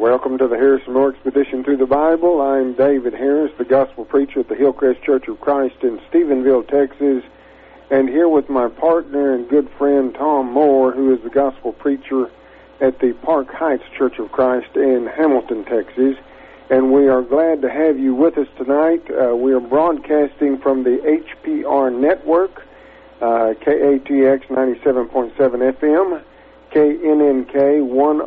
Welcome to the Harrison Moore Expedition Through the Bible. I'm David Harris, the gospel preacher at the Hillcrest Church of Christ in Stephenville, Texas, and here with my partner and good friend Tom Moore, who is the gospel preacher at the Park Heights Church of Christ in Hamilton, Texas. And we are glad to have you with us tonight. We are broadcasting from the HPR network, KATX 97.7 FM, KNNK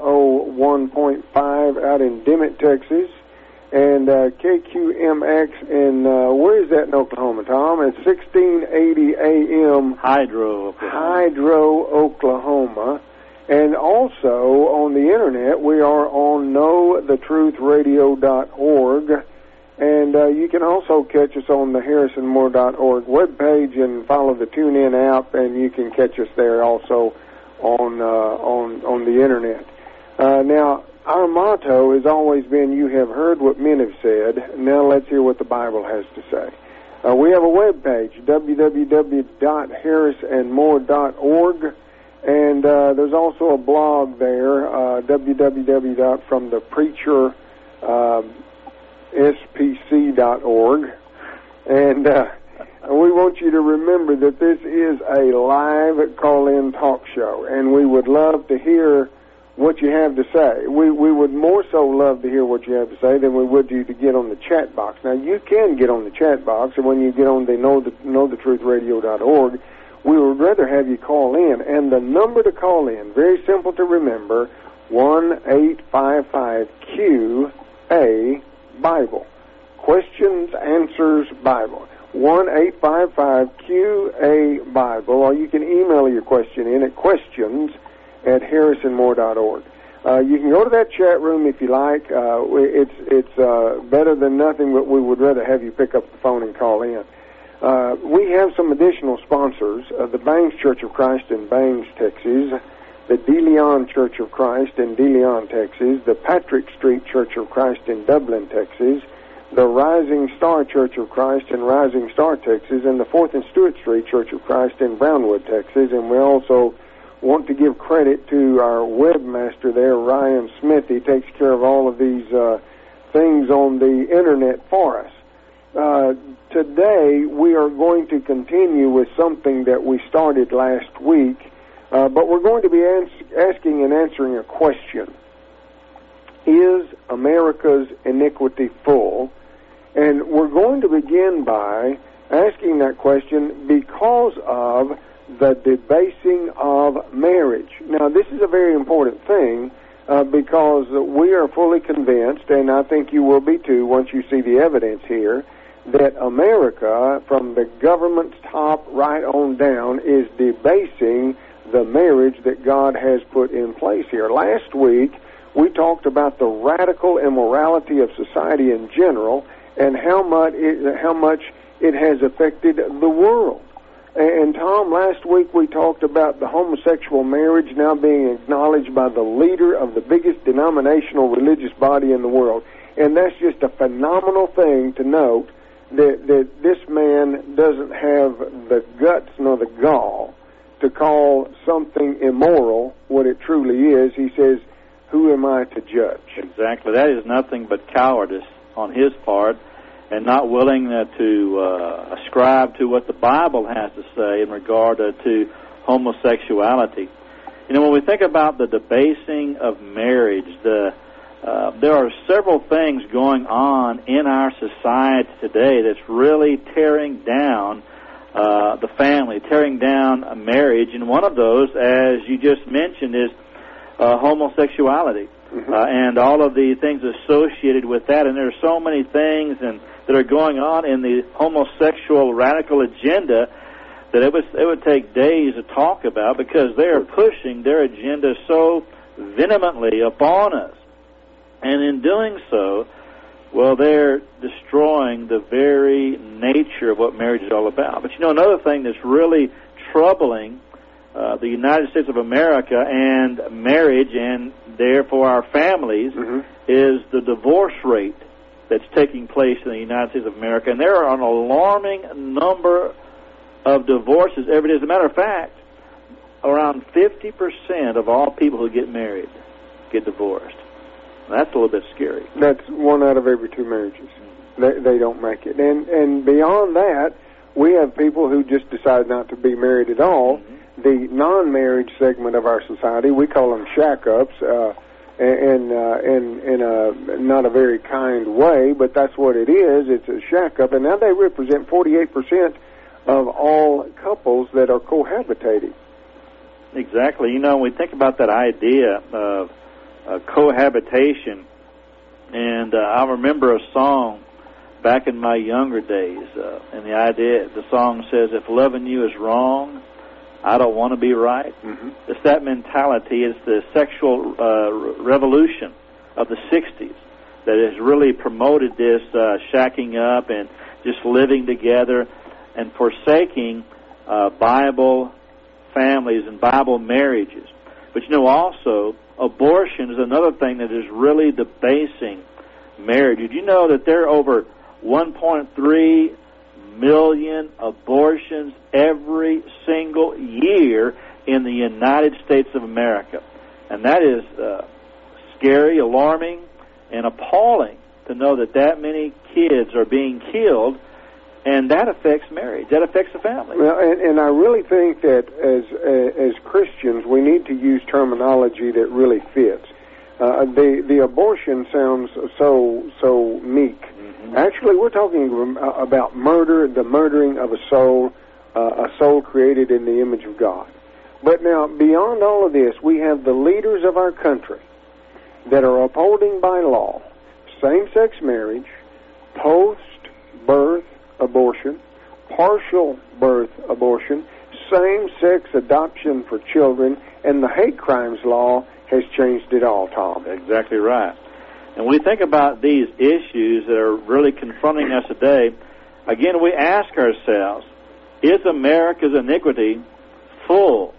101.5 out in Dimmitt, Texas, and KQMX in, where is that in Oklahoma, Tom? It's 1680 AM. Hydro, Oklahoma. And also on the internet, we are on knowthetruthradio.org. And you can also catch us on the harrisonmoore.org webpage and follow the TuneIn app, and you can catch us there also on the internet. Now, our motto has always been, you have heard what men have said, now let's hear what the Bible has to say. We have a webpage, www.harrisonmoore.org, and there's also a blog there, www.fromthepreacherspc.org, and we want you to remember that this is a live call-in talk show, and we would love to hear what you have to say. We would more so love to hear what you have to say than we would you to get on the chat box. Now, you can get on the chat box, and when you get on the knowthetruthradio.org, we would rather have you call in. And the number to call in, very simple to remember, 1-855-QA-BIBLE. Questions, Answers, Bible. 1-855-QA-BIBLE, or you can email your question in at questions@harrisonmoore.org. You can go to that chat room if you like. It's better than nothing, but we would rather have you pick up the phone and call in. We have some additional sponsors, the Bangs Church of Christ in Bangs, Texas, the De Leon Church of Christ in De Leon, Texas, the Patrick Street Church of Christ in Dublin, Texas, the Rising Star Church of Christ in Rising Star, Texas, and the 4th and Stewart Street Church of Christ in Brownwood, Texas. And we also want to give credit to our webmaster there, Ryan Smith. He takes care of all of these things on the internet for us. Today, we are going to continue with something that we started last week, but we're going to be asking and answering a question. Is America's iniquity full? And we're going to begin by asking that question because of the debasing of marriage. Now, this is a very important thing because we are fully convinced, and I think you will be too once you see the evidence here, that America, from the government's top right on down, is debasing the marriage that God has put in place here. Last week, we talked about the radical immorality of society in general and how much it has affected the world. And Tom, last week we talked about the homosexual marriage now being acknowledged by the leader of the biggest denominational religious body in the world. And that's just a phenomenal thing to note, that this man doesn't have the guts nor the gall to call something immoral what it truly is. He says, who am I to judge? Exactly. That is nothing but cowardice on his part, and not willing to ascribe to what the Bible has to say in regard to homosexuality. You know, when we think about the debasing of marriage, there are several things going on in our society today that's really tearing down the family, tearing down a marriage, and one of those, as you just mentioned, is homosexuality. And all of the things associated with that, and there are so many things that are going on in the homosexual radical agenda that it would take days to talk about, because they are pushing their agenda so vehemently upon us. And in doing so, well, they're destroying the very nature of what marriage is all about. But you know, another thing that's really troubling the United States of America and marriage, and therefore our families, is the divorce rate that's taking place in the United States of America. And there are an alarming number of divorces every day. As a matter of fact, around 50% of all people who get married get divorced. That's a little bit scary. That's 1 out of every 2 marriages. They don't make it. And beyond that, we have people who just decide not to be married at all. Mm-hmm. The non-marriage segment of our society, we call them shack-ups, in a not a very kind way, but that's what it is. It's a shack-up, and now they represent 48% of all couples that are cohabitating. Exactly. You know, when we think about that idea of cohabitation, and I remember a song back in my younger days, and the song says, "If loving you is wrong, I don't want to be right." Mm-hmm. It's that mentality. It's the sexual revolution of the 60s that has really promoted this shacking up and just living together and forsaking Bible families and Bible marriages. But you know, also, abortion is another thing that is really debasing marriage. Did you know that there are over 1.3 million abortions every single year in the United States of America? And that is scary, alarming, and appalling to know that many kids are being killed, and that affects marriage. That affects the family. Well, and I really think that as Christians, we need to use terminology that really fits. The abortion sounds so meek. Mm-hmm. Actually, we're talking about murder, the murdering of a soul created in the image of God. But now, beyond all of this, we have the leaders of our country that are upholding by law same-sex marriage, post-birth abortion, partial birth abortion, same-sex adoption for children, and the hate crimes law has changed it all, Tom. Exactly right. And when we think about these issues that are really confronting us today, again, we ask ourselves, is America's iniquity full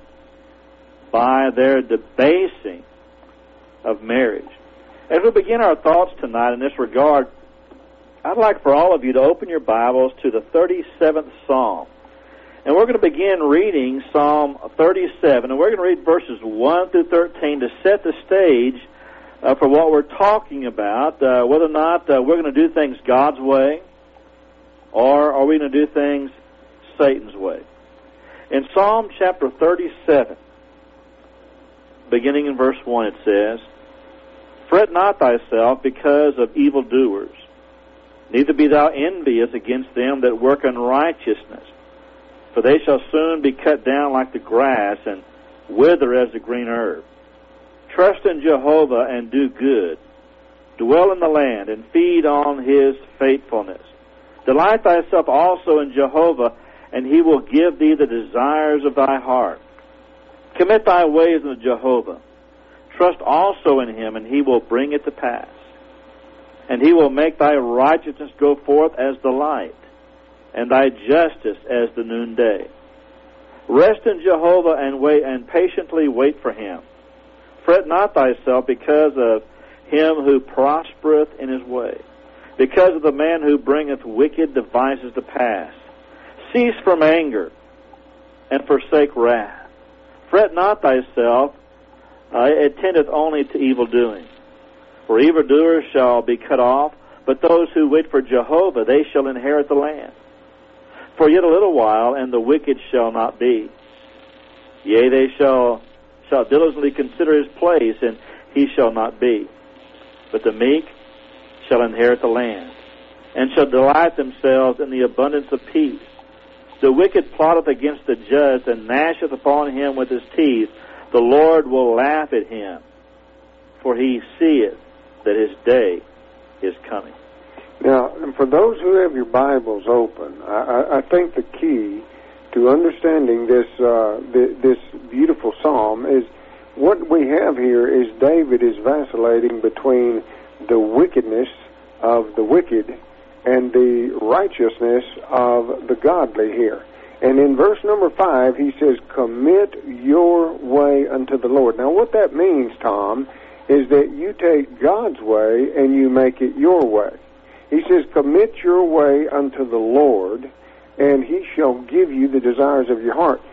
by their debasing of marriage? As we begin our thoughts tonight in this regard, I'd like for all of you to open your Bibles to the 37th Psalm. And we're going to begin reading Psalm 37, and we're going to read verses 1 through 13 to set the stage for what we're talking about, whether or not we're going to do things God's way, or are we going to do things Satan's way. In Psalm chapter 37, beginning in verse 1, it says, "Fret not thyself because of evildoers, neither be thou envious against them that work unrighteousness. For they shall soon be cut down like the grass, and wither as the green herb. Trust in Jehovah and do good. Dwell in the land and feed on his faithfulness. Delight thyself also in Jehovah, and he will give thee the desires of thy heart. Commit thy ways unto Jehovah. Trust also in him, and he will bring it to pass. And he will make thy righteousness go forth as the light, and thy justice as the noonday. Rest in Jehovah and wait, and patiently wait for him. Fret not thyself because of him who prospereth in his way, because of the man who bringeth wicked devices to pass. Cease from anger, and forsake wrath. Fret not thyself, it tendeth only to evil doing. For evildoers shall be cut off, but those who wait for Jehovah, they shall inherit the land. For yet a little while, and the wicked shall not be. Yea, they shall diligently consider his place, and he shall not be. But the meek shall inherit the land, and shall delight themselves in the abundance of peace. The wicked plotteth against the just, and gnasheth upon him with his teeth. The Lord will laugh at him, for he seeth that his day is coming. Now, for those who have your Bibles open, I think the key to understanding this beautiful psalm is what we have here is David is vacillating between the wickedness of the wicked and the righteousness of the godly here. And in verse number 5, he says, "Commit your way unto the Lord." Now, what that means, Tom, is that you take God's way and you make it your way. He says, "Commit your way unto the Lord, and he shall give you the desires of your heart."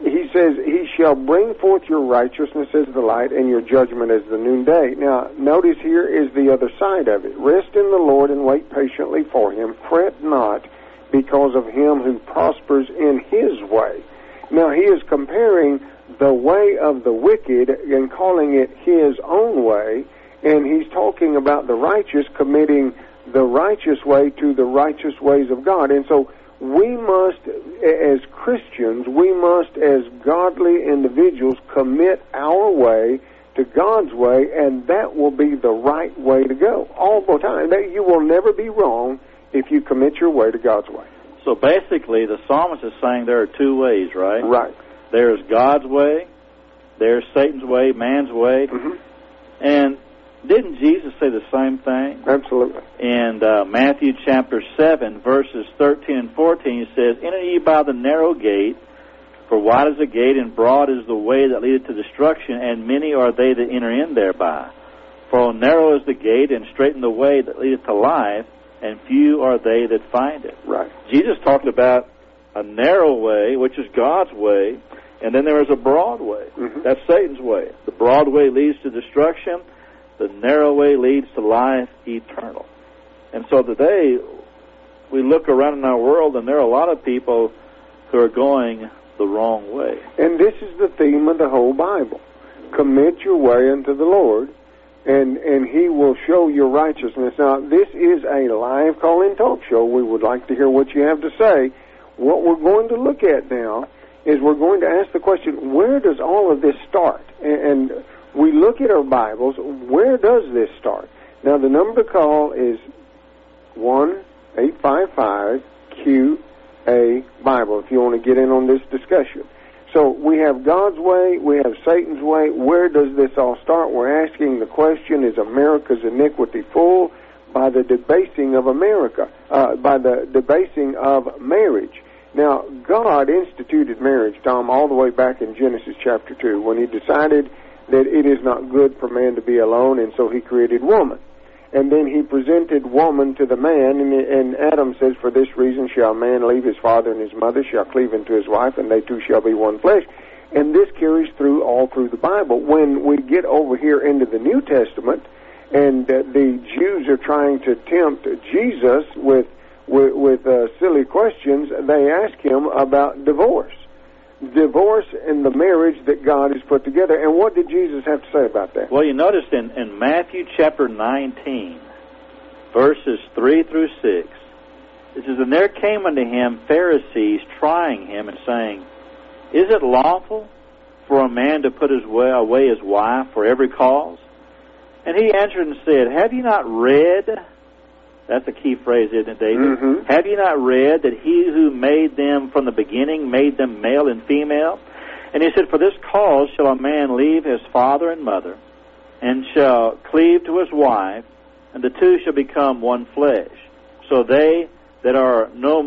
he says, he shall bring forth your righteousness as the light and your judgment as the noonday. Now, notice here is the other side of it. Rest in the Lord and wait patiently for him. Fret not because of him who prospers in his way. Now, he is comparing the way of the wicked and calling it his own way, and he's talking about the righteous committing the righteous way to the righteous ways of God. And so we must, as Christians, we must, as godly individuals, commit our way to God's way, and that will be the right way to go all the time. You will never be wrong if you commit your way to God's way. So basically, the psalmist is saying there are two ways, right? Right. There's God's way, there's Satan's way, man's way, and didn't Jesus say the same thing? Absolutely. In Matthew chapter 7, verses 13 and 14, he says, Enter ye by the narrow gate, for wide is the gate, and broad is the way that leadeth to destruction, and many are they that enter in thereby. For narrow is the gate, and straight in the way that leadeth to life, and few are they that find it. Right. Jesus talked about a narrow way, which is God's way, and then there is a broad way. That's Satan's way. The broad way leads to destruction. The narrow way leads to life eternal. And so today, we look around in our world, and there are a lot of people who are going the wrong way. And this is the theme of the whole Bible. Commit your way unto the Lord, and he will show your righteousness. Now, this is a live call-in talk show. We would like to hear what you have to say. What we're going to look at now is we're going to ask the question, where does all of this start? And we look at our Bibles, where does this start? Now, the number to call is 1-855-QA-BIBLE if you want to get in on this discussion. So we have God's way, we have Satan's way. Where does this all start? We're asking the question, is America's iniquity full? By the debasing of America, by the debasing of marriage. Now, God instituted marriage, Tom, all the way back in Genesis chapter 2, when he decided that it is not good for man to be alone, and so he created woman. And then he presented woman to the man, and Adam says, For this reason shall man leave his father and his mother, shall cleave unto his wife, and they two shall be one flesh. And this carries through all through the Bible. When we get over here into the New Testament, and the Jews are trying to tempt Jesus with silly questions, they ask him about divorce. Divorce and the marriage that God has put together. And what did Jesus have to say about that? Well, you notice in Matthew chapter 19, verses 3 through 6, it says, And there came unto him Pharisees trying him and saying, Is it lawful for a man to put away his wife for every cause? And he answered and said, Have you not read... That's a key phrase, isn't it, David? Have you not read that he who made them from the beginning made them male and female? And he said, For this cause shall a man leave his father and mother, and shall cleave to his wife, and the two shall become one flesh. So that they are no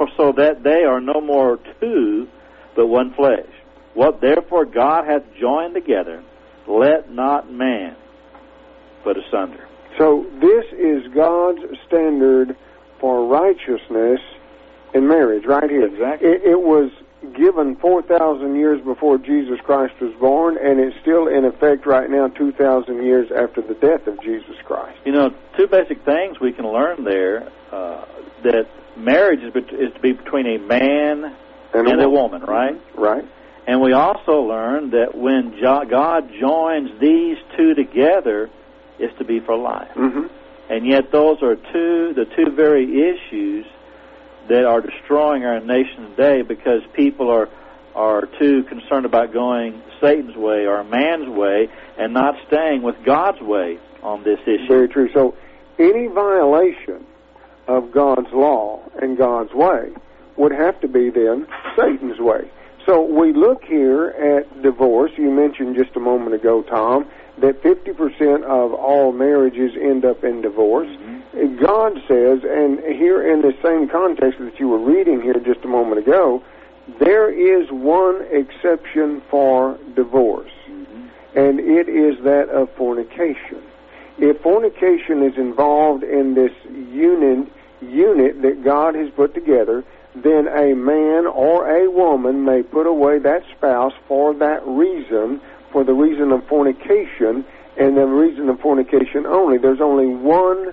more two, but one flesh. What therefore God hath joined together, let not man put asunder. So this is God's standard for righteousness in marriage, right here. Exactly. It was given 4,000 years before Jesus Christ was born, and it's still in effect right now 2,000 years after the death of Jesus Christ. You know, two basic things we can learn there, that marriage is to be between a man and a woman, right? Right. And we also learn that when God joins these two together, is to be for life. And yet those are the two very issues that are destroying our nation today, because people are too concerned about going Satan's way or man's way and not staying with God's way on this issue. Very true. So any violation of God's law and God's way would have to be then Satan's way. So we look here at divorce. You mentioned just a moment ago, Tom, that 50% of all marriages end up in divorce. God says, and here in the same context that you were reading here just a moment ago, there is one exception for divorce, and it is that of fornication. If fornication is involved in this unit that God has put together, then a man or a woman may put away that spouse for that reason, for the reason of fornication, and the reason of fornication only. There's only one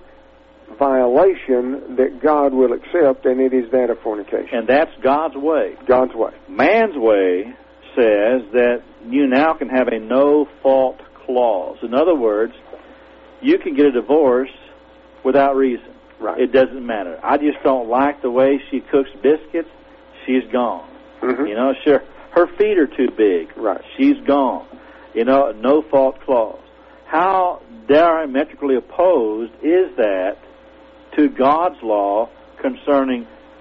violation that God will accept, and it is that of fornication. And that's God's way. God's way. Man's way says that you now can have a no-fault clause. In other words, you can get a divorce without reason. Right. It doesn't matter. I just don't like the way she cooks biscuits. She's gone. Mm-hmm. You know, sure, her feet are too big. Right. She's gone. You know, no-fault clause. How diametrically opposed is that to God's law concerning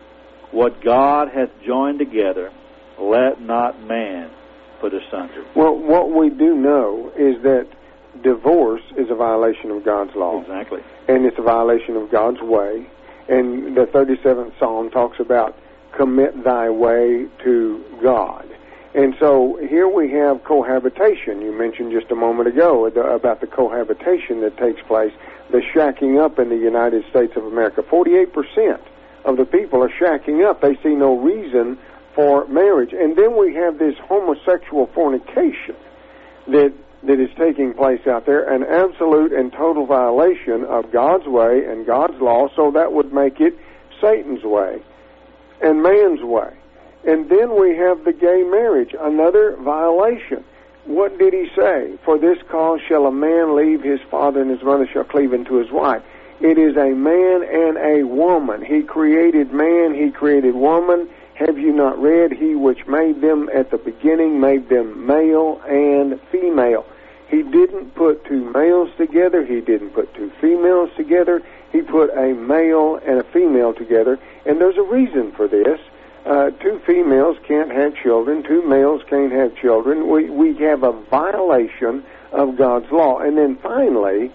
what God hath joined together, let not man put asunder? Well, what we do know is that divorce is a violation of God's law. Exactly. And it's a violation of God's way. And the 37th Psalm talks about commit thy way to God. And so here we have cohabitation. You mentioned just a moment ago about the cohabitation that takes place, the shacking up in the United States of America. 48% of the people are shacking up. They see no reason for marriage. And then we have this homosexual fornication that is taking place out there, an absolute and total violation of God's way and God's law, so that would make it Satan's way and man's way. And then we have the gay marriage, another violation. What did he say? For this cause shall a man leave his father, and his mother shall cleave unto his wife. It is a man and a woman. He created man, he created woman. Have you not read, he which made them at the beginning made them male and female. He didn't put two males together. He didn't put two females together. He put a male and a female together. And there's a reason for this. Two females can't have children. Two males can't have children. We have a violation of God's law. And then finally,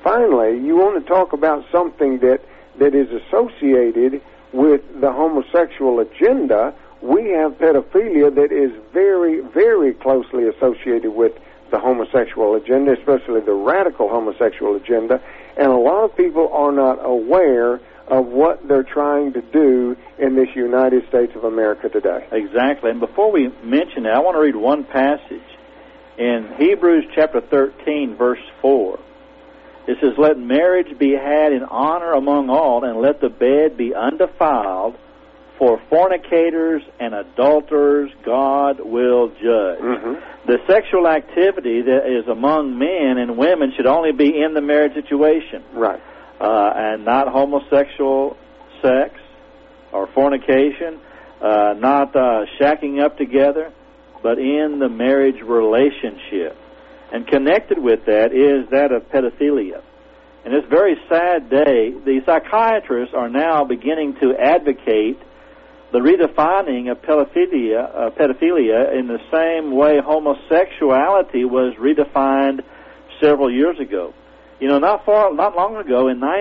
you want to talk about something that is associated with the homosexual agenda. We have pedophilia that is very, very closely associated with the homosexual agenda, especially the radical homosexual agenda. And a lot of people are not aware of what they're trying to do in this United States of America today. Exactly. And before we mention it, I want to read one passage in Hebrews chapter 13, verse 4. It says, let marriage be had in honor among all, and let the bed be undefiled, for fornicators and adulterers God will judge. Mm-hmm. The sexual activity that is among men and women should only be in the marriage situation. Right. And not homosexual sex or fornication, not shacking up together, but in the marriage relationship. And connected with that is that of pedophilia. In this very sad day, the psychiatrists are now beginning to advocate the redefining of pedophilia in the same way homosexuality was redefined several years ago. You know, not long ago, in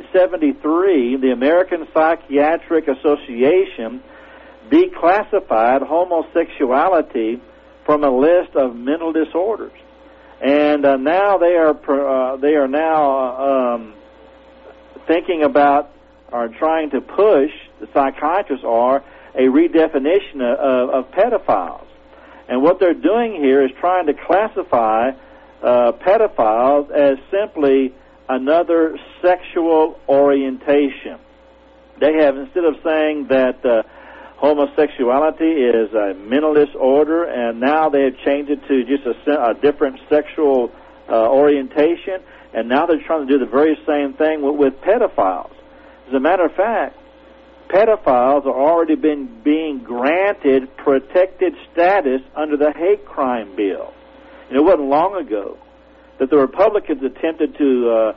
1973, the American Psychiatric Association declassified homosexuality from a list of mental disorders, and now they are now thinking about or trying to push. The psychiatrists are a redefinition of pedophiles, and what they're doing here is trying to classify pedophiles as simply another sexual orientation. They have, instead of saying that homosexuality is a mental disorder, and now they have changed it to just a different sexual orientation, and now they're trying to do the very same thing with pedophiles. As a matter of fact, pedophiles are already being granted protected status under the hate crime bill. And it wasn't long ago that the Republicans attempted to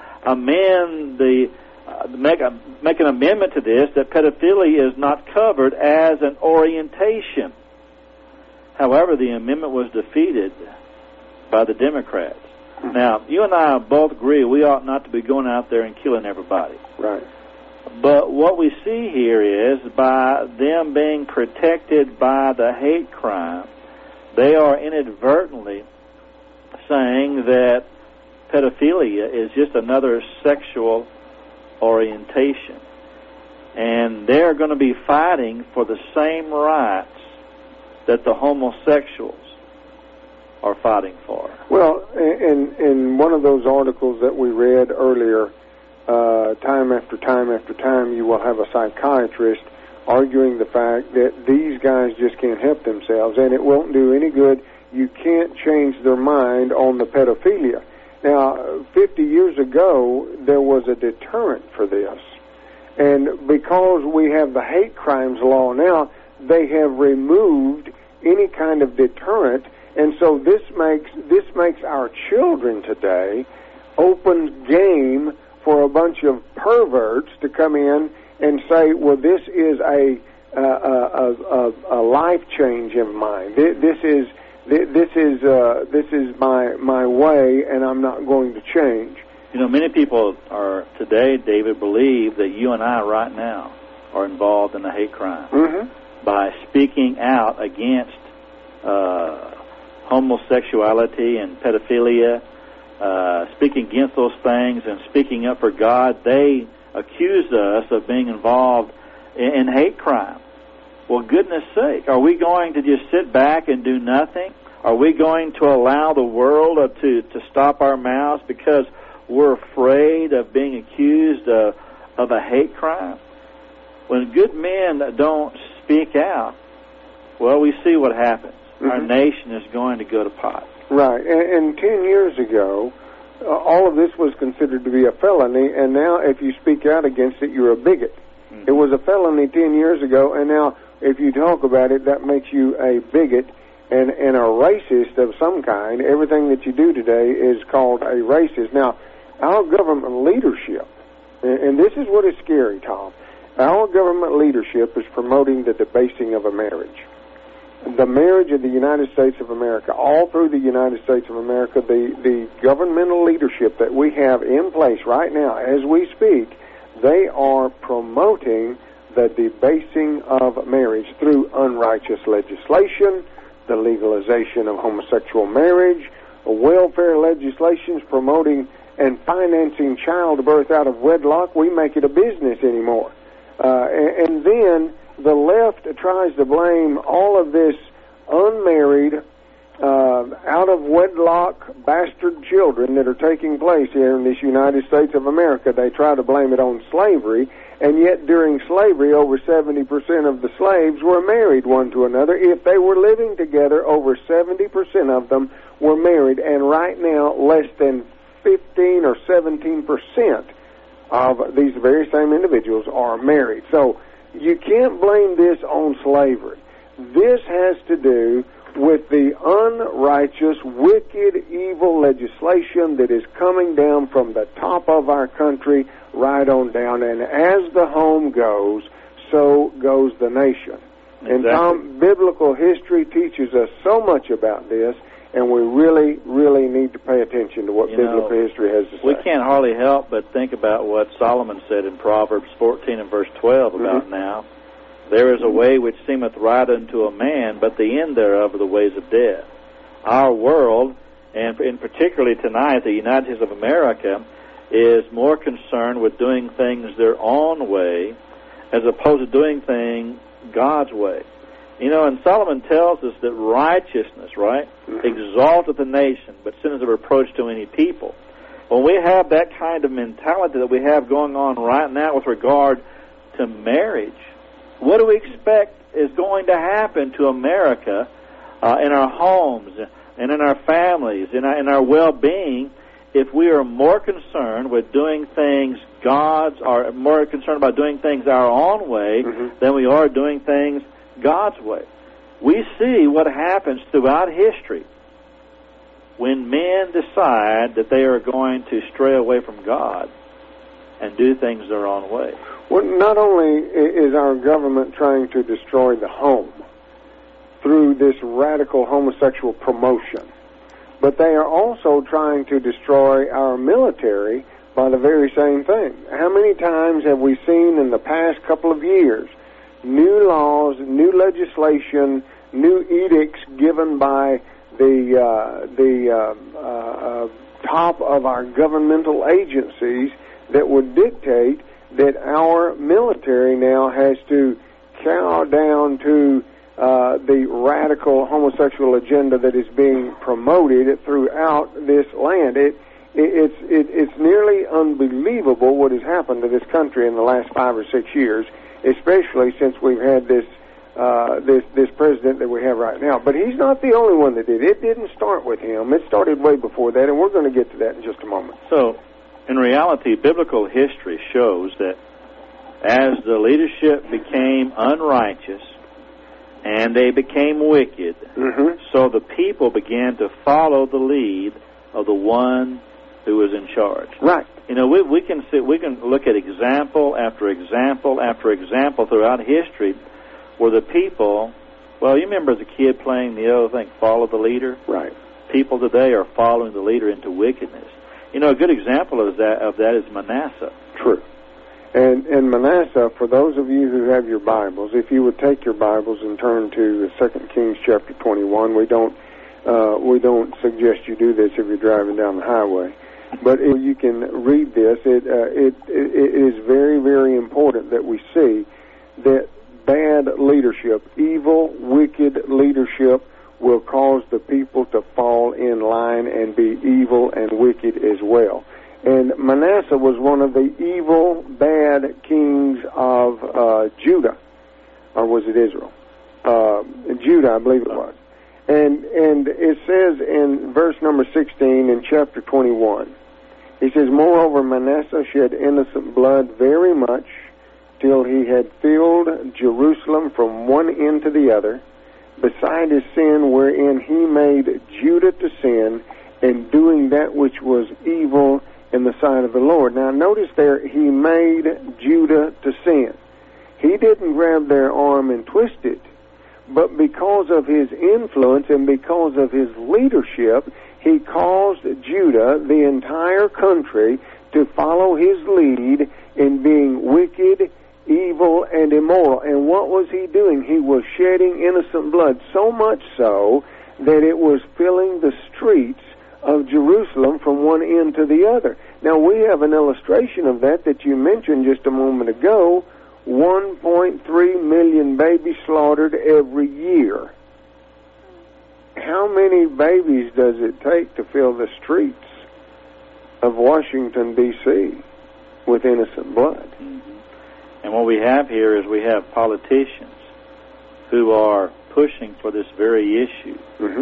make an amendment to this, that pedophilia is not covered as an orientation. However, the amendment was defeated by the Democrats. Now, you and I both agree we ought not to be going out there and killing everybody. Right. But what we see here is, by them being protected by the hate crime, they are inadvertently saying that pedophilia is just another sexual orientation. and they're going to be fighting for the same rights that the homosexuals are fighting for. Well, in one of those articles that we read earlier, time after time after time, you will have a psychiatrist arguing the fact that these guys just can't help themselves, and it won't do any good. You can't change their mind on the pedophilia. Now, 50 years ago, there was a deterrent for this. And because we have the hate crimes law now, they have removed any kind of deterrent. And so this makes our children today open game for a bunch of perverts to come in and say, well, this is a life change of mine. This is my way, and I'm not going to change. You know, many people are today, David, believe that you and I right now are involved in a hate crime by speaking out against homosexuality and pedophilia, speaking against those things and speaking up for God. They accuse us of being involved in hate crime. Well, goodness sake, are we going to just sit back and do nothing? Are we going to allow the world to stop our mouths because we're afraid of being accused of a hate crime? When good men don't speak out, well, we see what happens. Our nation is going to go to pot. Right. And 10 years ago, all of this was considered to be a felony, and now if you speak out against it, you're a bigot. It was a felony 10 years ago, and now if you talk about it, that makes you a bigot and a racist of some kind. Everything that you do today is called a racist. Now, our government leadership, and this is what is scary, Tom, our government leadership is promoting the debasing of a marriage. The marriage of the United States of America, all through the United States of America, the governmental leadership that we have in place right now as we speak, they are promoting the debasing of marriage through unrighteous legislation, the legalization of homosexual marriage, welfare legislations promoting and financing childbirth out of wedlock. We make it a business anymore. And then the left tries to blame all of this unmarried, out-of-wedlock bastard children that are taking place here in this United States of America. They try to blame it on slavery, and yet during slavery, over 70% of the slaves were married one to another. If they were living together, over 70% of them were married, and right now, less than 15 or 17% of these very same individuals are married. So you can't blame this on slavery. This has to do with the unrighteous, wicked, evil legislation that is coming down from the top of our country right on down. And as the home goes, so goes the nation. Exactly. And Tom, biblical history teaches us so much about this, and we really, really need to pay attention to what biblical history has to say. We can't hardly help but think about what Solomon said in Proverbs 14 and verse 12 about now. There is a way which seemeth right unto a man, but the end thereof are the ways of death. Our world, and in particularly tonight, the United States of America, is more concerned with doing things their own way as opposed to doing things God's way. You know, and Solomon tells us that righteousness, right, exalteth a nation, but sin is a reproach to any people. When we have that kind of mentality that we have going on right now with regard to marriage, what do we expect is going to happen to America in our homes and in our families, in our well-being, if we are more concerned with doing things or more concerned about doing things our own way than we are doing things God's way? We see what happens throughout history when men decide that they are going to stray away from God and do things their own way. Well, not only is our government trying to destroy the home through this radical homosexual promotion, but they are also trying to destroy our military by the very same thing. How many times have we seen in the past couple of years new laws, new legislation, new edicts given by the top of our governmental agencies that would dictate that our military now has to cow down to the radical homosexual agenda that is being promoted throughout this land. It's nearly unbelievable what has happened to this country in the last 5 or 6 years, especially since we've had this president that we have right now. But he's not the only one that did it. It didn't start with him. It started way before that, and we're going to get to that in just a moment. So, in reality, biblical history shows that as the leadership became unrighteous and they became wicked, so the people began to follow the lead of the one who was in charge. Right. You know, we can look at example after example after example throughout history where the people, well, you remember as a kid playing the other thing, follow the leader? Right. People today are following the leader into wickedness. You know, a good example of that is Manasseh. True. And Manasseh, for those of you who have your Bibles, if you would take your Bibles and turn to 2 Kings chapter 21, we don't suggest you do this if you're driving down the highway. But if you can read this, it is very, very important that we see that bad leadership, evil, wicked leadership will cause the people to fall in line and be evil and wicked as well. And Manasseh was one of the evil, bad kings of Judah, or was it Israel? Judah, I believe it was. And it says in verse number 16 in chapter 21, he says, "Moreover, Manasseh shed innocent blood very much, till he had filled Jerusalem from one end to the other, beside his sin wherein he made Judah to sin, and doing that which was evil in the sight of the Lord." Now notice there, he made Judah to sin. He didn't grab their arm and twist it, but because of his influence and because of his leadership, he caused Judah, the entire country, to follow his lead in being wicked, evil, and immoral. And what was he doing? He was shedding innocent blood, so much so that it was filling the streets of Jerusalem from one end to the other. Now, we have an illustration of that you mentioned just a moment ago. 1.3 million babies slaughtered every year. How many babies does it take to fill the streets of Washington, D.C. with innocent blood? And what we have here is we have politicians who are pushing for this very issue.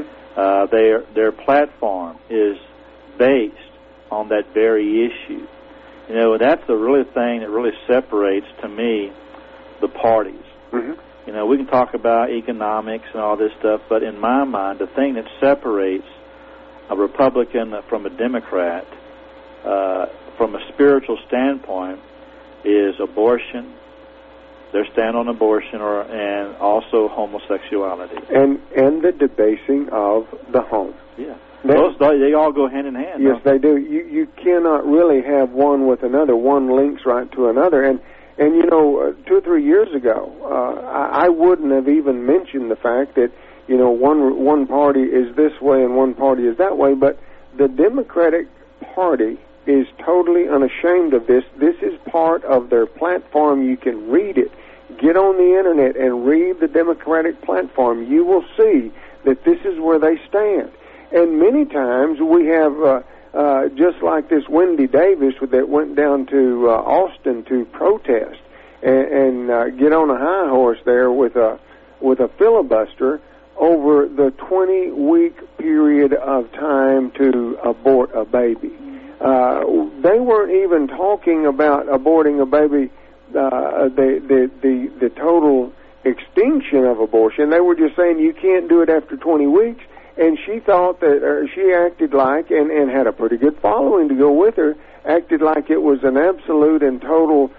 Their platform is based on that very issue. You know, that's the really thing that really separates, to me, the parties. You know, we can talk about economics and all this stuff, but in my mind, the thing that separates a Republican from a Democrat from a spiritual standpoint is abortion, their stand on abortion, and also homosexuality. And the debasing of the home. Yeah. They all go hand in hand. Yes, they do. You cannot really have one with another. One links right to another. And you know, 2 or 3 years ago, I wouldn't have even mentioned the fact that, you know, one party is this way and one party is that way, but the Democratic Party is totally unashamed of this. This is part of their platform. You can read it. Get on the Internet and read the Democratic platform. You will see that this is where they stand. And many times we have, just like this Wendy Davis that went down to Austin to protest and get on a high horse there with a filibuster over the 20-week period of time to abort a baby. They weren't even talking about aborting a baby, the total extinction of abortion. They were just saying you can't do it after 20 weeks. And she thought that, she acted like, and had a pretty good following to go with her, acted like it was an absolute and total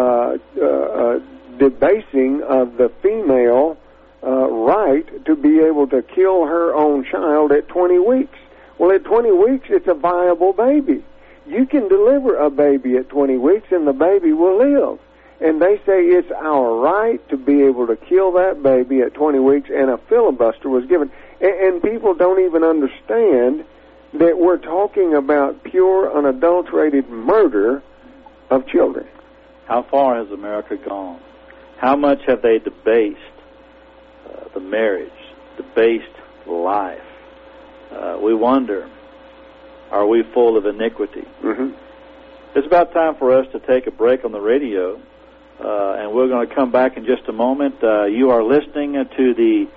debasing of the female right to be able to kill her own child at 20 weeks. Well, at 20 weeks, it's a viable baby. You can deliver a baby at 20 weeks, and the baby will live. And they say it's our right to be able to kill that baby at 20 weeks, and a filibuster was given. And people don't even understand that we're talking about pure, unadulterated murder of children. How far has America gone? How much have they debased the marriage, debased life? We wonder, are we full of iniquity? Mm-hmm. It's about time for us to take a break on the radio, and we're going to come back in just a moment. You are listening to the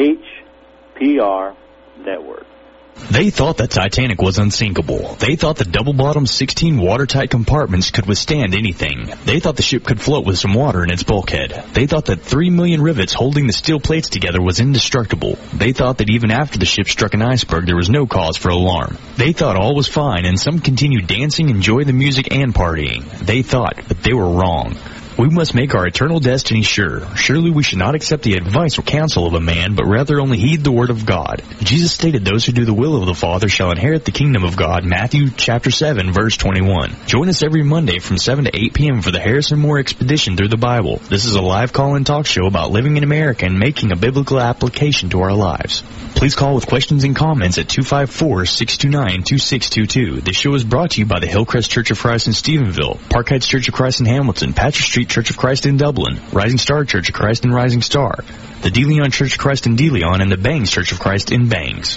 HPR Network. They thought the Titanic was unsinkable. They thought the double-bottom 16 watertight compartments could withstand anything. They thought the ship could float with some water in its bulkhead. They thought that 3 million rivets holding the steel plates together was indestructible. They thought that even after the ship struck an iceberg, there was no cause for alarm. They thought all was fine, and some continued dancing, enjoying the music, and partying. They thought, but they were wrong. We must make our eternal destiny sure. Surely we should not accept the advice or counsel of a man, but rather only heed the word of God. Jesus stated those who do the will of the Father shall inherit the kingdom of God, Matthew chapter 7, verse 21. Join us every Monday from 7 to 8 p.m. for the Harrison Moore Expedition Through the Bible. This is a live call-in talk show about living in America and making a biblical application to our lives. Please call with questions and comments at 254-629-2622. This show is brought to you by the Hillcrest Church of Christ in Stephenville, Park Heights Church of Christ in Hamilton, Patrick Street Church of Christ in Dublin, Rising Star Church of Christ in Rising Star, the De Leon Church of Christ in De Leon, and the Bangs Church of Christ in Bangs.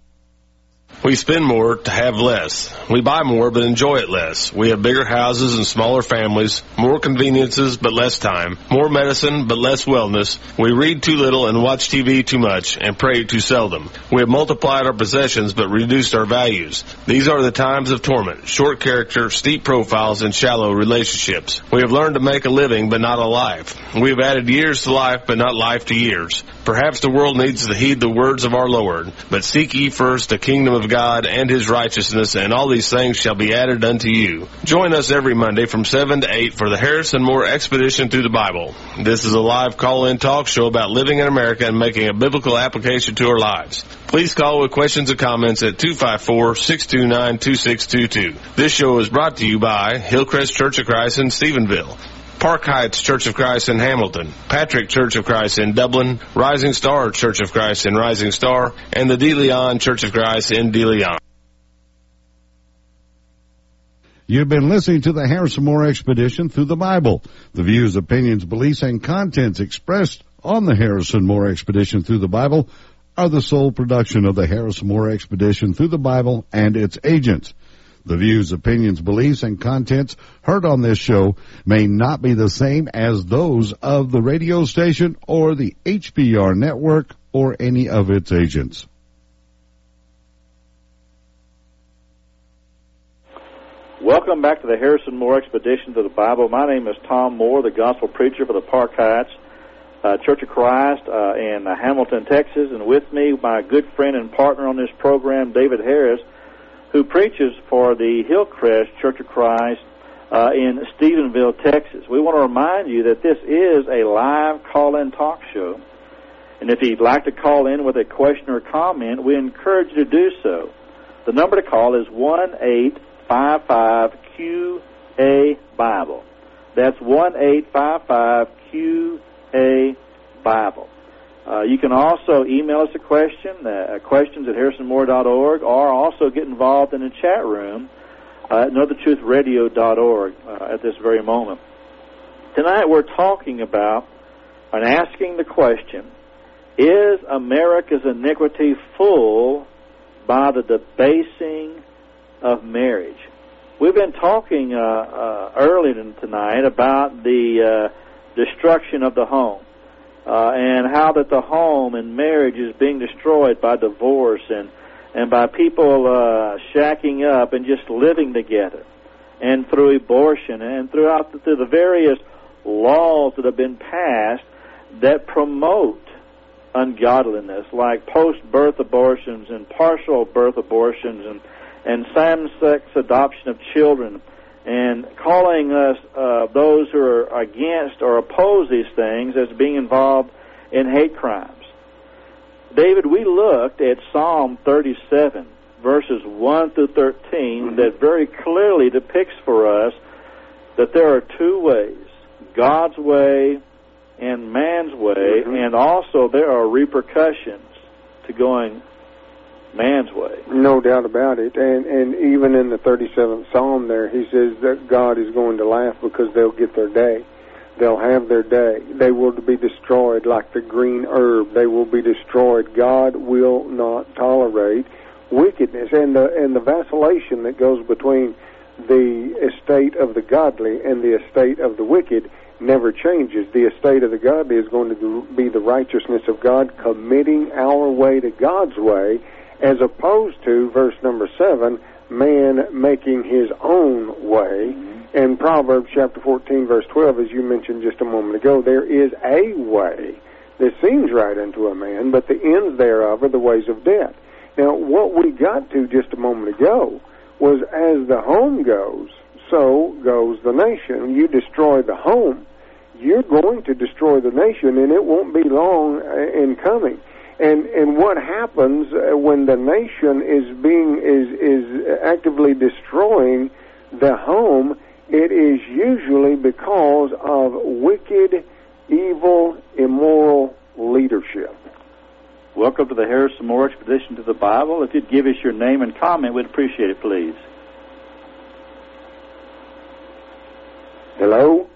We spend more to have less. We buy more but enjoy it less. We have bigger houses and smaller families, more conveniences but less time, more medicine but less wellness. We read too little and watch TV too much and pray too seldom. We have multiplied our possessions but reduced our values. These are the times of torment, short character, steep profiles, and shallow relationships. We have learned to make a living but not a life. We have added years to life but not life to years. Perhaps the world needs to heed the words of our Lord, but seek ye first the kingdom of God and his righteousness, and all these things shall be added unto you. Join us every Monday from 7 to 8 for the Harrison Moore Expedition Through the Bible. This is a live call-in talk show about living in America and making a biblical application to our lives. Please call with questions or comments at 254-629-2622. This show is brought to you by Hillcrest Church of Christ in Stephenville, Park Heights Church of Christ in Hamilton, Patrick Church of Christ in Dublin, Rising Star Church of Christ in Rising Star, and the De Leon Church of Christ in De Leon. You've been listening to the Harrison Moore Expedition Through the Bible. The views, opinions, beliefs, and contents expressed on the Harrison Moore Expedition Through the Bible are the sole production of the Harrison Moore Expedition Through the Bible and its agents. The views, opinions, beliefs, and contents heard on this show may not be the same as those of the radio station or the HPR network or any of its agents. Welcome back to the Harrison Moore Expedition to the Bible. My name is Tom Moore, the gospel preacher for the Park Heights Church of Christ in Hamilton, Texas. And with me, my good friend and partner on this program, David Harris, who preaches for the Hillcrest Church of Christ in Stephenville, Texas. We want to remind you that this is a live call-in talk show. And if you'd like to call in with a question or comment, we encourage you to do so. The number to call is 1-855-QA-BIBLE. That's 1-855-QA-BIBLE. You can also email us a question, questions at harrisonmoore.org, or also get involved in the chat room at knowthetruthradio.org at this very moment. Tonight we're talking about and asking the question, is America's iniquity full by the debasing of marriage? We've been talking earlier tonight about the destruction of the home. And how that the home and marriage is being destroyed by divorce and by people shacking up and just living together, and through abortion and through the various laws that have been passed that promote ungodliness, like post-birth abortions and partial birth abortions and same-sex adoption of children, and calling us those who are against or oppose these things as being involved in hate crimes. David, we looked at Psalm 37, verses 1 through 13, that very clearly depicts for us that there are two ways, God's way and man's way, and also there are repercussions to going man's way. No doubt about it. And even in the 37th Psalm there, he says that God is going to laugh because they'll get their day. They'll have their day. They will be destroyed like the green herb. They will be destroyed. God will not tolerate wickedness. And the vacillation that goes between the estate of the godly and the estate of the wicked never changes. The estate of the godly is going to be the righteousness of God, committing our way to God's way, as opposed to, verse number 7, man making his own way. And Proverbs chapter 14, verse 12, as you mentioned just a moment ago, there is a way that seems right unto a man, but the ends thereof are the ways of death. Now, what we got to just a moment ago was, as the home goes, so goes the nation. You destroy the home, you're going to destroy the nation, and it won't be long in coming. And what happens when the nation is actively destroying the home? It is usually because of wicked, evil, immoral leadership. Welcome to the Harrison Moore Expedition to the Bible. If you'd give us your name and comment, we'd appreciate it, please. Hello?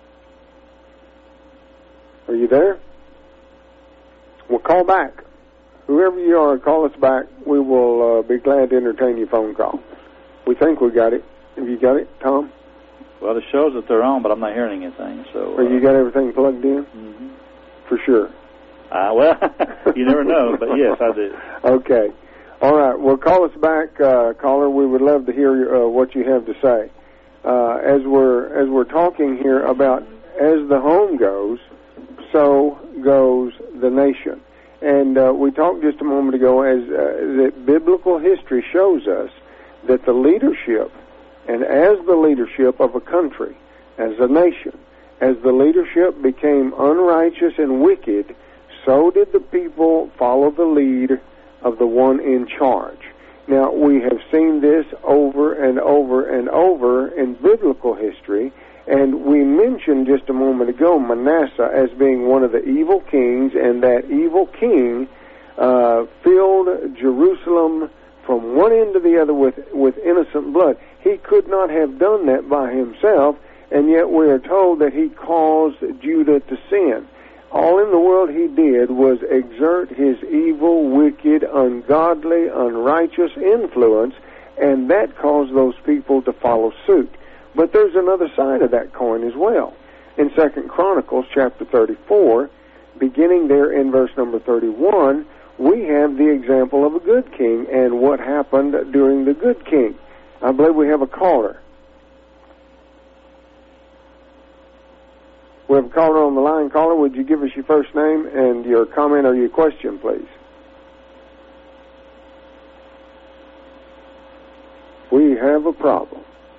Are you there? Well, call back. Whoever you are, call us back. We will be glad to entertain your phone call. We think we got it. Have you got it, Tom? Well, it shows that they're on, but I'm not hearing anything. So, you got everything plugged in? Mm-hmm. For sure. Well, you never know, but yes, I do. Okay. All right. Well, call us back, caller. We would love to hear what you have to say. As we're talking here about, as the home goes, so goes the nation. And we talked just a moment ago that biblical history shows us that the leadership, and as the leadership of a country, as a nation, as the leadership became unrighteous and wicked, so did the people follow the lead of the one in charge. Now, we have seen this over and over and over in biblical history, and we mentioned just a moment ago Manasseh as being one of the evil kings, and that evil king filled Jerusalem from one end to the other with innocent blood. He could not have done that by himself, and yet we are told that he caused Judah to sin. All in the world he did was exert his evil, wicked, ungodly, unrighteous influence, and that caused those people to follow suit. But there's another side of that coin as well. In 2 Chronicles chapter 34, beginning there in verse number 31, we have the example of a good king and what happened during the good king. I believe we have a caller. We have a caller on the line. Caller, would you give us your first name and your comment or your question, please? We have a problem.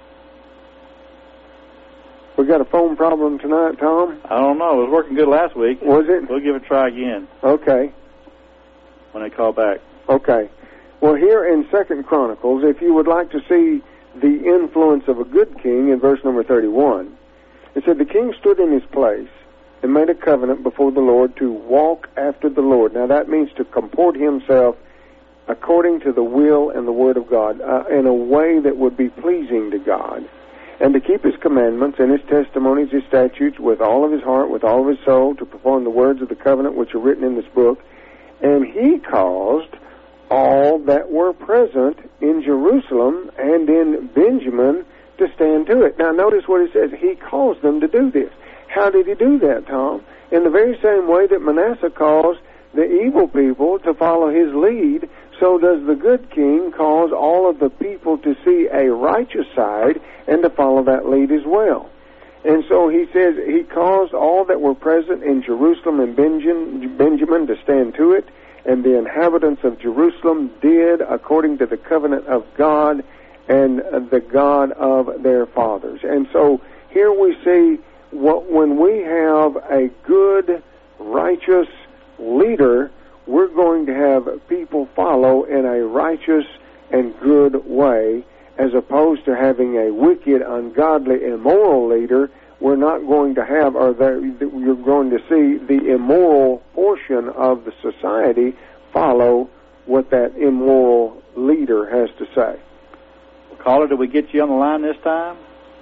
We got a phone problem tonight, Tom? I don't know. It was working good last week. Was it? We'll give it a try again. Okay. When I call back. Okay. Well, here in 2 Chronicles, if you would like to see the influence of a good king in verse number 31, it said, the king stood in his place and made a covenant before the Lord to walk after the Lord. Now, that means to comport himself according to the will and the word of God, in a way that would be pleasing to God, and to keep his commandments and his testimonies, his statutes, with all of his heart, with all of his soul, to perform the words of the covenant which are written in this book. And he caused all that were present in Jerusalem and in Benjamin to stand to it. Now, notice what it says. He caused them to do this. How did he do that, Tom? In the very same way that Manasseh caused the evil people to follow his lead, so does the good king cause all of the people to see a righteous side and to follow that lead as well. And so he says he caused all that were present in Jerusalem and Benjamin to stand to it, and the inhabitants of Jerusalem did according to the covenant of God and the God of their fathers. And so here we see when we have a good, righteous leader, we're going to have people follow in a righteous and good way, as opposed to having a wicked, ungodly, immoral leader. We're not going to have, you're going to see the immoral portion of the society follow what that immoral leader has to say. Caller, did we get you on the line this time?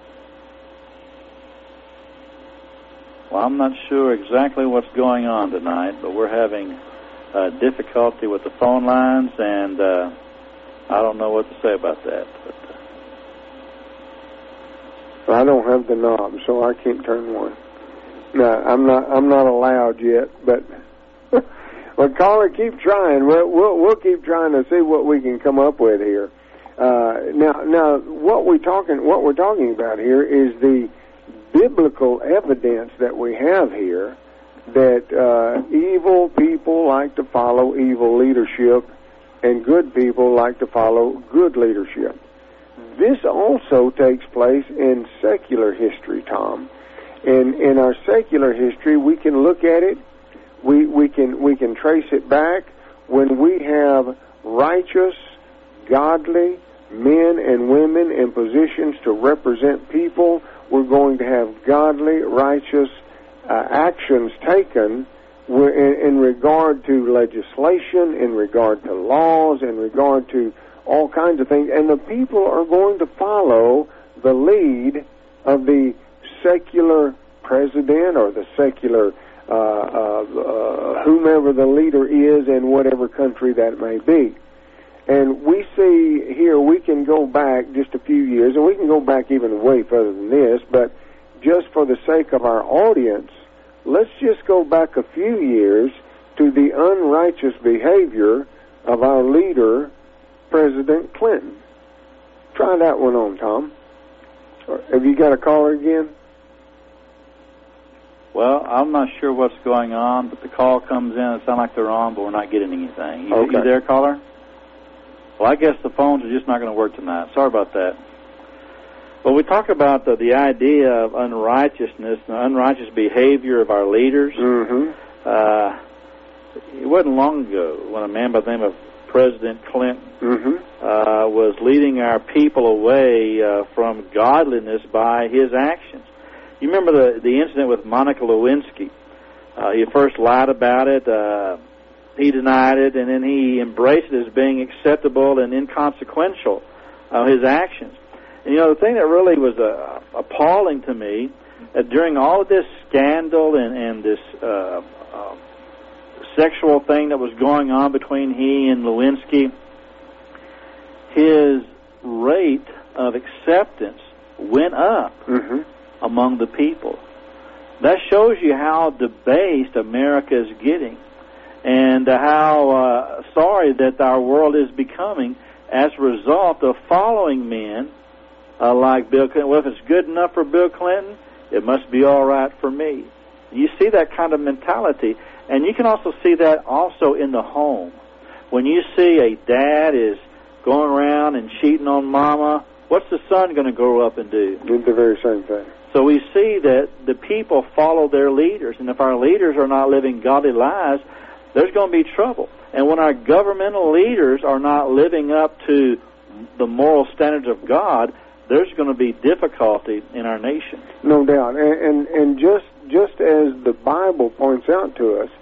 Well, I'm not sure exactly what's going on tonight, but we're having difficulty with the phone lines, and I don't know what to say about that. But, I don't have the knob, so I can't turn one. No, I'm not allowed yet, but well, caller, keep trying. We'll keep trying to see what we can come up with here. Now, what we're talking about here is the biblical evidence that we have here that evil people like to follow evil leadership and good people like to follow good leadership. This also takes place in secular history, Tom. In our secular history, we can look at it, we can trace it back when we have righteous, godly men and women in positions to represent people. We're going to have godly, righteous actions taken in regard to legislation, in regard to laws, in regard to all kinds of things. And the people are going to follow the lead of the secular president or the secular whomever the leader is in whatever country that may be. And we see here, we can go back just a few years, and we can go back even way further than this, but just for the sake of our audience, let's just go back a few years to the unrighteous behavior of our leader, President Clinton. Try that one on, Tom. Have you got a caller again? Well, I'm not sure what's going on, but the call comes in. It sounds like they're on, but we're not getting anything. Okay. You there, caller? Well, I guess the phones are just not going to work tonight. Sorry about that. Well, we talk about the idea of unrighteousness, the unrighteous behavior of our leaders. Mm-hmm. It wasn't long ago when a man by the name of President Clinton was leading our people away from godliness by his actions. You remember the incident with Monica Lewinsky. He first lied about it. He denied it, and then he embraced it as being acceptable and inconsequential, his actions. And, the thing that really was appalling to me, that during all of this scandal and this sexual thing that was going on between he and Lewinsky, his rate of acceptance went up among the people. That shows you how debased America is getting, and how sorry that our world is becoming as a result of following men like Bill Clinton. Well, if it's good enough for Bill Clinton, it must be all right for me. You see that kind of mentality, and you can also see that also in the home. When you see a dad is going around and cheating on mama, what's the son going to grow up and do? Do the very same thing. So we see that the people follow their leaders, and if our leaders are not living godly lives, there's going to be trouble. And when our governmental leaders are not living up to the moral standards of God, there's going to be difficulty in our nation. No doubt. And just as the Bible points out to us,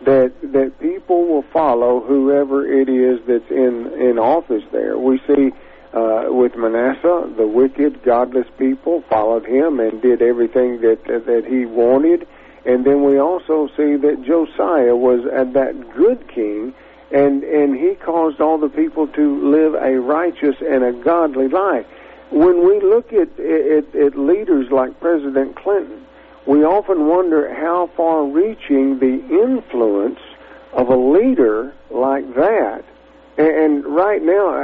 that people will follow whoever it is that's in office there. We see with Manasseh, the wicked, godless people followed him and did everything that he wanted. And then we also see that Josiah was that good king, and he caused all the people to live a righteous and a godly life. When we look at leaders like President Clinton, we often wonder how far-reaching the influence of a leader like that. And right now,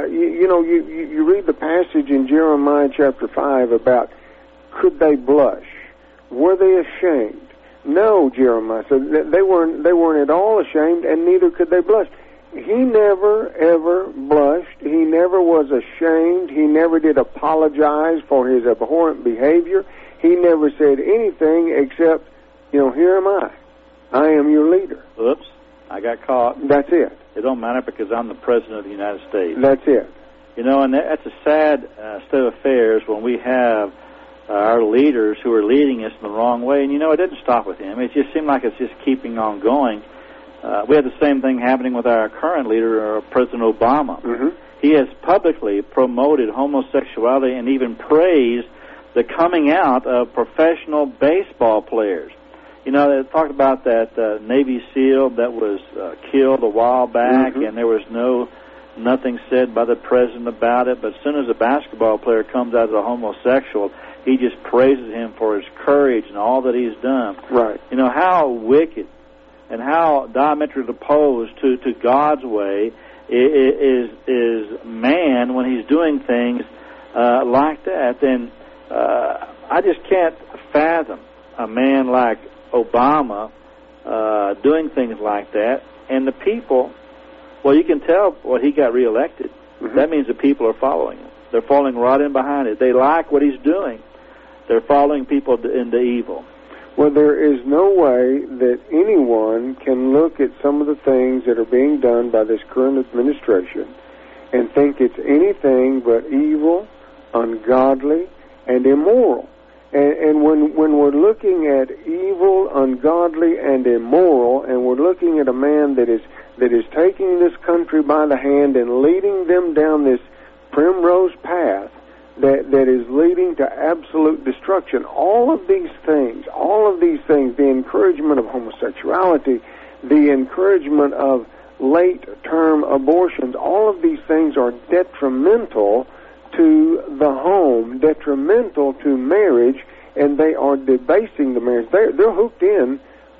you read the passage in Jeremiah chapter 5 about, could they blush? Were they ashamed? No, Jeremiah said they weren't at all ashamed, and neither could they blush. He never, ever blushed. He never was ashamed. He never did apologize for his abhorrent behavior. He never said anything except, here am I. I am your leader. Oops, I got caught. That's it. It don't matter because I'm the President of the United States. That's it. And that's a sad state of affairs when we have our leaders who are leading us in the wrong way. And, it didn't stop with him. It just seemed like it's just keeping on going. We have the same thing happening with our current leader, President Obama. Mm-hmm. He has publicly promoted homosexuality and even praised the coming out of professional baseball players. You know, they talked about that Navy SEAL that was killed a while back, mm-hmm. and there was nothing said by the president about it. But as soon as a basketball player comes out as a homosexual, he just praises him for his courage and all that he's done. Right. You know, how wicked and how diametrically opposed to God's way is man when he's doing things like that. And I just can't fathom a man like Obama doing things like that. And the people, well, you can tell when he got reelected. Mm-hmm. That means the people are following him. They're falling right in behind it. They like what he's doing. They're following people into evil. Well, there is no way that anyone can look at some of the things that are being done by this current administration and think it's anything but evil, ungodly, and immoral. And when we're looking at evil, ungodly, and immoral, and we're looking at a man that is taking this country by the hand and leading them down this primrose path that is leading to absolute destruction, all of these things, the encouragement of homosexuality, the encouragement of late-term abortions, all of these things are detrimental to the home, detrimental to marriage, and they are debasing the marriage. They're hooked in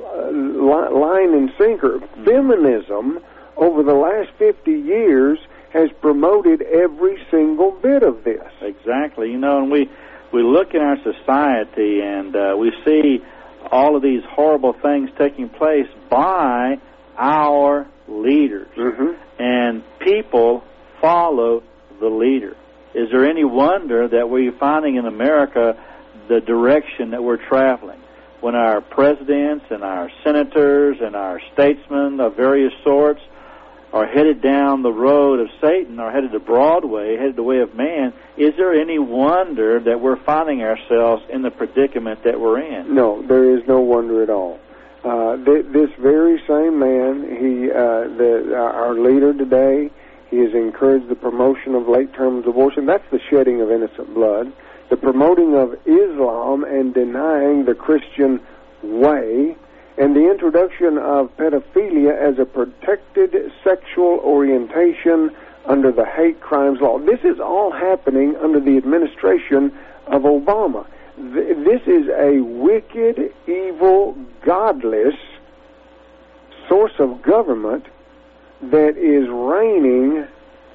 line and sinker. Feminism over the last 50 years has promoted every single bit of this. Exactly. You know, and we look in our society and we see all of these horrible things taking place by our leaders. Mm-hmm. And people follow the leader. Is there any wonder that we're finding in America the direction that we're traveling? When our presidents and our senators and our statesmen of various sorts are headed down the road of Satan, are headed to Broadway, headed the way of man, is there any wonder that we're finding ourselves in the predicament that we're in? No, there is no wonder at all. This very same man, our leader today, he has encouraged the promotion of late-term abortion. That's the shedding of innocent blood. The promoting of Islam and denying the Christian way, and the introduction of pedophilia as a protected sexual orientation under the hate crimes law. This is all happening under the administration of Obama. This is a wicked, evil, godless source of government that is reigning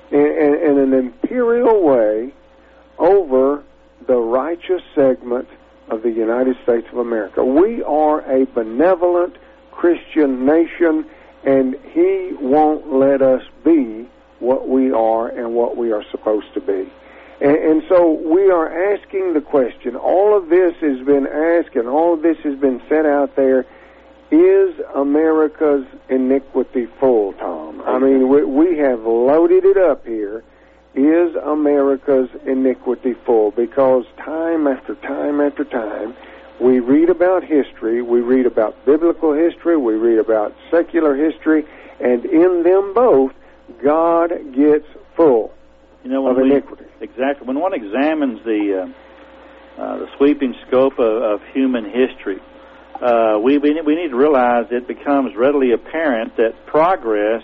in an imperial way over the righteous segment of the United States of America. We are a benevolent Christian nation, and he won't let us be what we are and what we are supposed to be. And so we are asking the question, all of this has been asked and all of this has been set out there, is America's iniquity full, Tom? I mean, we have loaded it up here. Is America's iniquity full? Because time after time after time, we read about history, we read about biblical history, we read about secular history, and in them both, God gets full of iniquity. Exactly. When one examines the sweeping scope of human history, we need to realize it becomes readily apparent that progress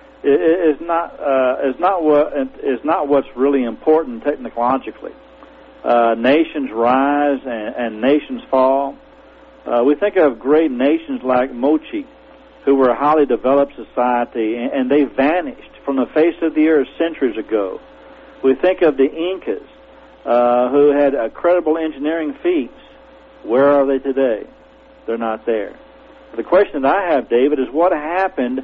is not what's really important technologically. Nations rise and nations fall. We think of great nations like Mochi, who were a highly developed society, and they vanished from the face of the earth centuries ago. We think of the Incas, who had credible engineering feats. Where are they today? They're not there. The question that I have, David, is what happened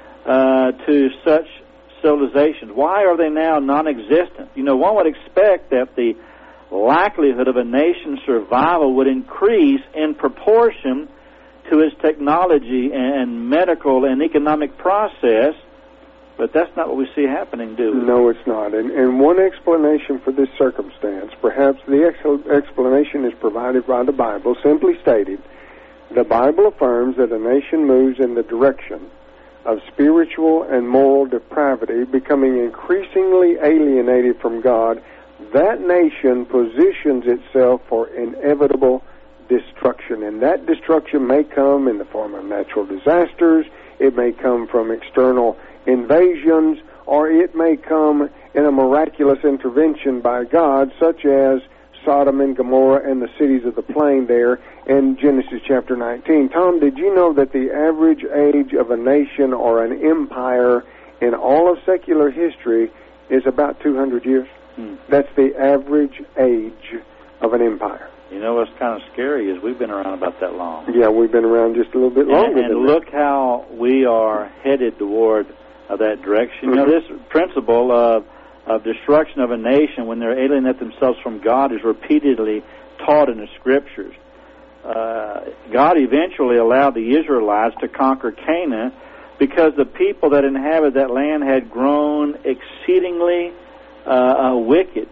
to such civilizations? Why are they now non-existent? You know, one would expect that the likelihood of a nation's survival would increase in proportion to its technology and medical and economic process, but that's not what we see happening, do we? No, it's not. And one explanation for this circumstance, perhaps the explanation is provided by the Bible, simply stated, the Bible affirms that a nation moves in the direction of spiritual and moral depravity, becoming increasingly alienated from God, that nation positions itself for inevitable destruction. And that destruction may come in the form of natural disasters, it may come from external invasions, or it may come in a miraculous intervention by God, such as Sodom and Gomorrah and the cities of the plain there in Genesis chapter 19. Tom, did you know that the average age of a nation or an empire in all of secular history is about 200 years? That's the average age of an empire. You know what's kind of scary is we've been around about that long. Yeah, we've been around just a little bit longer than that. And look how we are headed toward that direction. You know, this principle of destruction of a nation when they're alienate themselves from God is repeatedly taught in the Scriptures. God eventually allowed the Israelites to conquer Canaan because the people that inhabited that land had grown exceedingly wicked.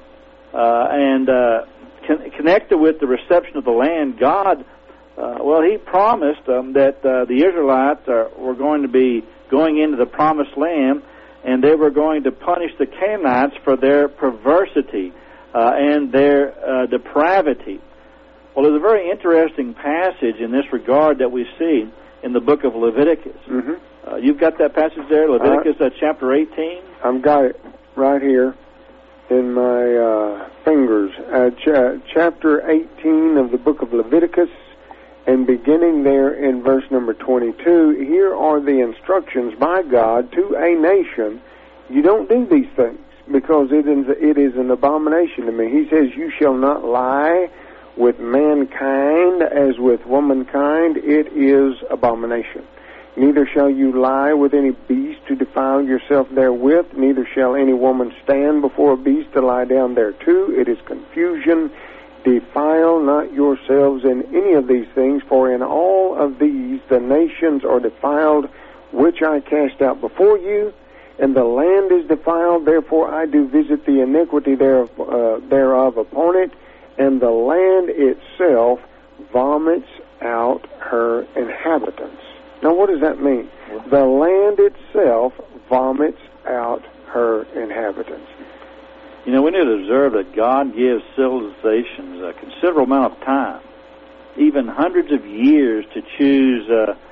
Connected with the reception of the land, God, He promised that the Israelites were going to be going into the promised land, and they were going to punish the Canaanites for their perversity and their depravity. Well, there's a very interesting passage in this regard that we see in the book of Leviticus. Mm-hmm. You've got that passage there, Leviticus chapter 18? I've got it right here in my fingers. Chapter 18 of the book of Leviticus, and beginning there in verse number 22, here are the instructions by God to a nation. You don't do these things because it is an abomination to me. He says, you shall not lie with mankind as with womankind. It is abomination. Neither shall you lie with any beast to defile yourself therewith, neither shall any woman stand before a beast to lie down thereto. It is confusion. Defile not yourselves in any of these things, for in all of these the nations are defiled, which I cast out before you, and the land is defiled. Therefore I do visit the iniquity thereof upon it, and the land itself vomits out her inhabitants. Now, what does that mean? The land itself vomits out her inhabitants. You know, we need to observe that God gives civilizations a considerable amount of time, even hundreds of years, to choose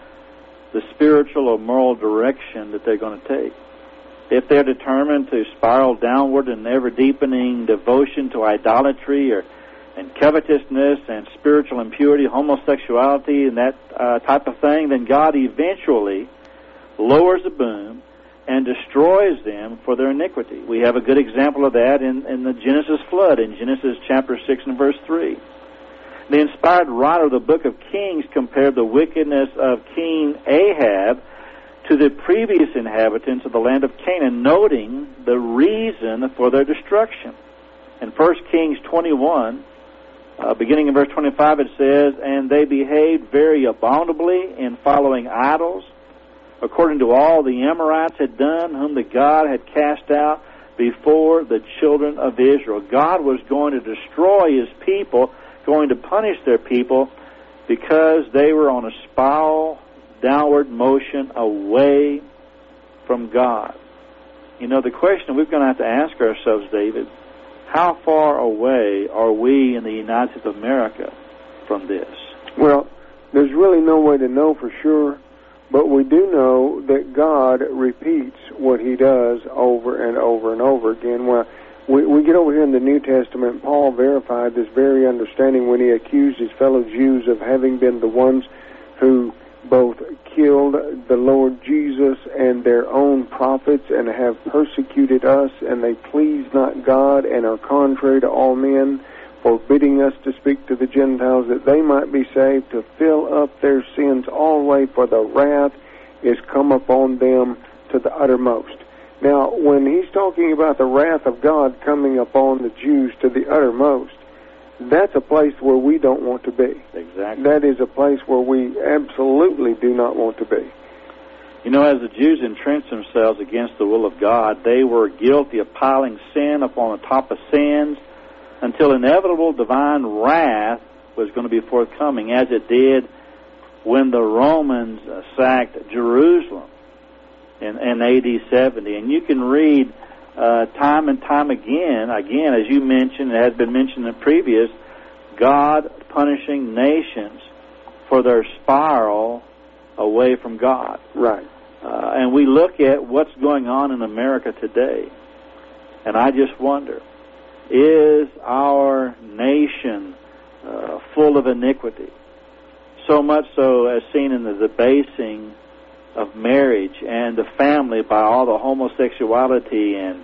the spiritual or moral direction that they're going to take. If they're determined to spiral downward in ever-deepening devotion to idolatry and covetousness and spiritual impurity, homosexuality, and that type of thing, then God eventually lowers the boom and destroys them for their iniquity. We have a good example of that in the Genesis flood, in Genesis chapter 6 and verse 3. The inspired writer of the book of Kings compared the wickedness of King Ahab to the previous inhabitants of the land of Canaan, noting the reason for their destruction. In 1 Kings 21, beginning in verse 25, it says, and they behaved very abominably in following idols, according to all the Amorites had done, whom the God had cast out before the children of Israel. God was going to destroy His people, going to punish their people, because they were on a spiral downward motion away from God. You know, the question we're going to have to ask ourselves, David, how far away are we in the United States of America from this? Well, there's really no way to know for sure, but we do know that God repeats what He does over and over and over again. Well, we get over here in the New Testament, Paul verified this very understanding when he accused his fellow Jews of having been the ones who both killed the Lord Jesus and their own prophets, and have persecuted us, and they please not God and are contrary to all men, forbidding us to speak to the Gentiles that they might be saved, to fill up their sins always, for the wrath is come upon them to the uttermost. Now, when he's talking about the wrath of God coming upon the Jews to the uttermost, that's a place where we don't want to be. Exactly. That is a place where we absolutely do not want to be. You know, as the Jews entrenched themselves against the will of God, they were guilty of piling sin upon the top of sins until inevitable divine wrath was going to be forthcoming, as it did when the Romans sacked Jerusalem. in AD 70. And you can read time and time again, as you mentioned, it has been mentioned in previous, God punishing nations for their spiral away from God. Right. And we look at what's going on in America today, and I just wonder, is our nation full of iniquity? So much so as seen in the debasing of marriage and the family by all the homosexuality and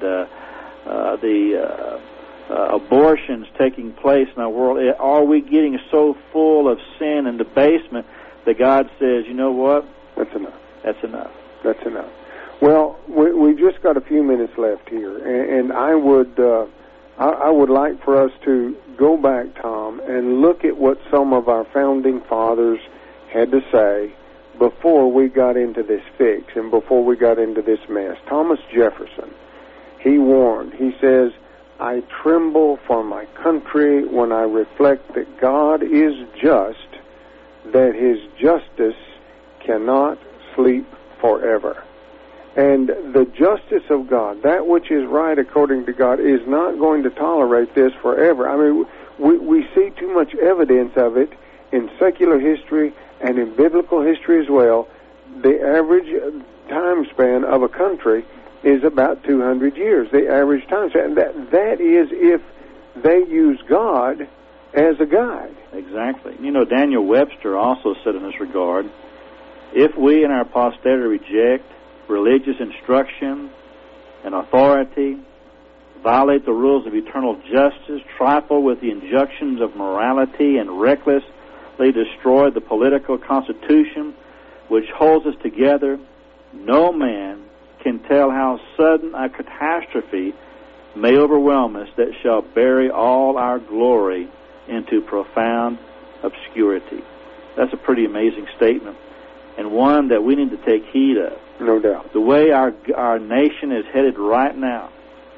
the abortions taking place in our world. Are we getting so full of sin and debasement that God says, you know what? That's enough. That's enough. That's enough. Well, we've just got a few minutes left here, and I would like for us to go back, Tom, and look at what some of our founding fathers had to say before we got into this fix and before we got into this mess. Thomas Jefferson, he warned. He says, I tremble for my country when I reflect that God is just, that his justice cannot sleep forever. And the justice of God, that which is right according to God, is not going to tolerate this forever. I mean, we see too much evidence of it in secular history and in biblical history as well. The average time span of a country is about 200 years, the average time span. That is if they use God as a guide. Exactly. You know, Daniel Webster also said in this regard, if we and our posterity reject religious instruction and authority, violate the rules of eternal justice, trifle with the injunctions of morality, and recklessly destroy the political constitution which holds us together, no man can tell how sudden a catastrophe may overwhelm us that shall bury all our glory into profound obscurity. That's a pretty amazing statement, and one that we need to take heed of. No doubt. The way our nation is headed right now,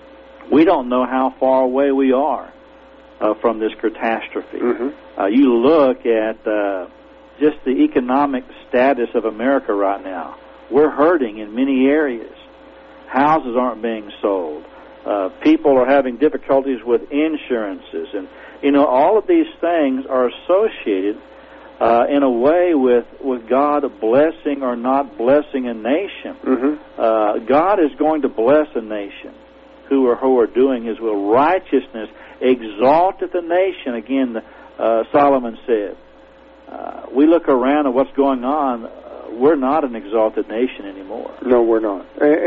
we don't know how far away we are from this catastrophe. Mm-hmm. You look at just the economic status of America right now. We're hurting in many areas. Houses aren't being sold. People are having difficulties with insurances. And, you know, all of these things are associated in a way with God blessing or not blessing a nation. Mm-hmm. God is going to bless a nation who are doing his will. Righteousness exalteth a nation, again, Solomon said. We look around at what's going on, we're not an exalted nation anymore. No, we're not.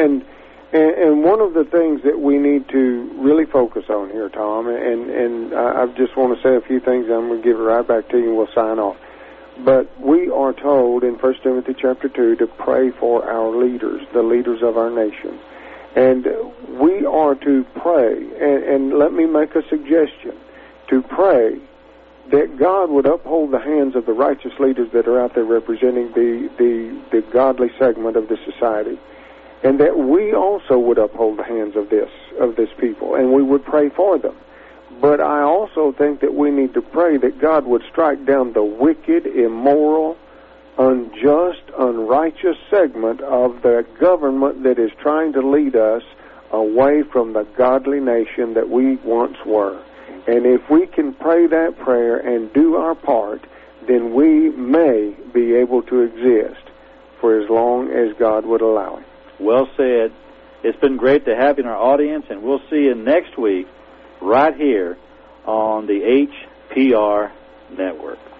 And one of the things that we need to really focus on here, Tom, and I just want to say a few things, and I'm going to give it right back to you and we'll sign off. But we are told in 1 Timothy chapter 2 to pray for our leaders, the leaders of our nation. And we are to pray, and let me make a suggestion, to pray that God would uphold the hands of the righteous leaders that are out there representing the godly segment of the society, and that we also would uphold the hands of this people, and we would pray for them. But I also think that we need to pray that God would strike down the wicked, immoral, unjust, unrighteous segment of the government that is trying to lead us away from the godly nation that we once were. And if we can pray that prayer and do our part, then we may be able to exist for as long as God would allow it. Well said. It's been great to have you in our audience, and we'll see you next week right here on the HPR Network.